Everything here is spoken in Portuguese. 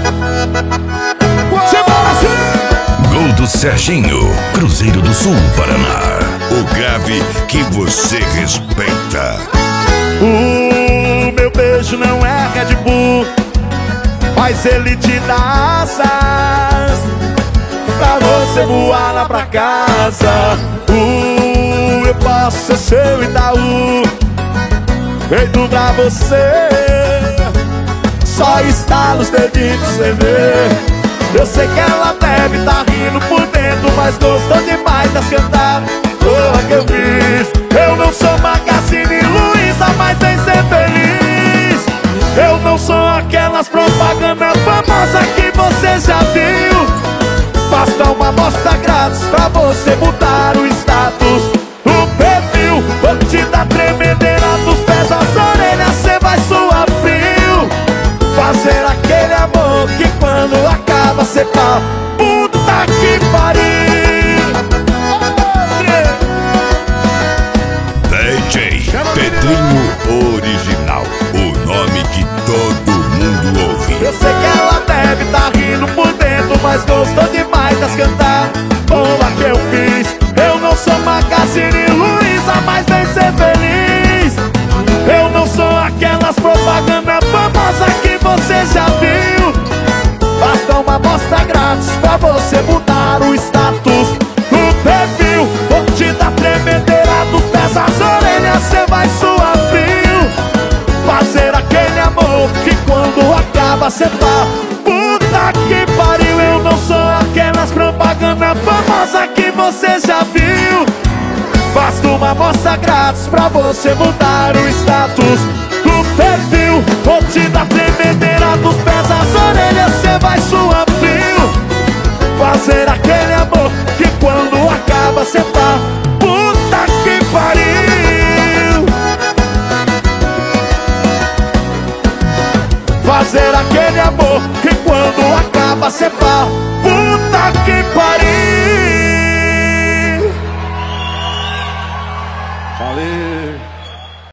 Gol do Serginho, Cruzeiro do Sul, Paraná. O grave que você respeita. O meu beijo não é Red Bull, mas ele te dá asas pra você voar lá pra casa. Eu posso ser seu Itaú, feito pra você. Só estala os dedinhos pra você ver. Eu sei que ela deve tá rindo por dentro, mas gostou demais das cantadas. Porra que eu fiz. Eu não sou Magazine Luiza, mas vem ser feliz. Eu não sou aquelas propagandas famosas que você já viu. Basta uma amostra grátis pra você mudar o status, o perfil. Vou te dar tremedeira dos pés às orelhas, cê vai suar frio. Fazer aquele amor que quando acaba cê fala: puta que pariu. DJ Pedrinho Original, o nome que todo mundo ouve. Eu sei que ela deve tá rindo por dentro, mas gostou demais das cantar. Boa que eu fiz. Eu não sou Magazine Luiza, mas vem ser feliz. Eu não sou aquelas propagandas famosas que você já viu. Basta uma amostra grátis pra você mudar o status, o perfil. Vou te dar tremedeira dos pés às orelhas, cê vai suar frio. Fazer aquele amor que quando acaba cê fala: puta que pariu. Eu não sou aquelas propagandas famosas que você já viu. Basta uma amostra grátis pra você mudar o status, o perfil. Vou te dar tremedeira dos pés às orelhas, cê vai suar frio. Fazer aquele amor que quando acaba cê fala: puta que pariu. Fazer aquele amor que quando acaba cê fala: puta que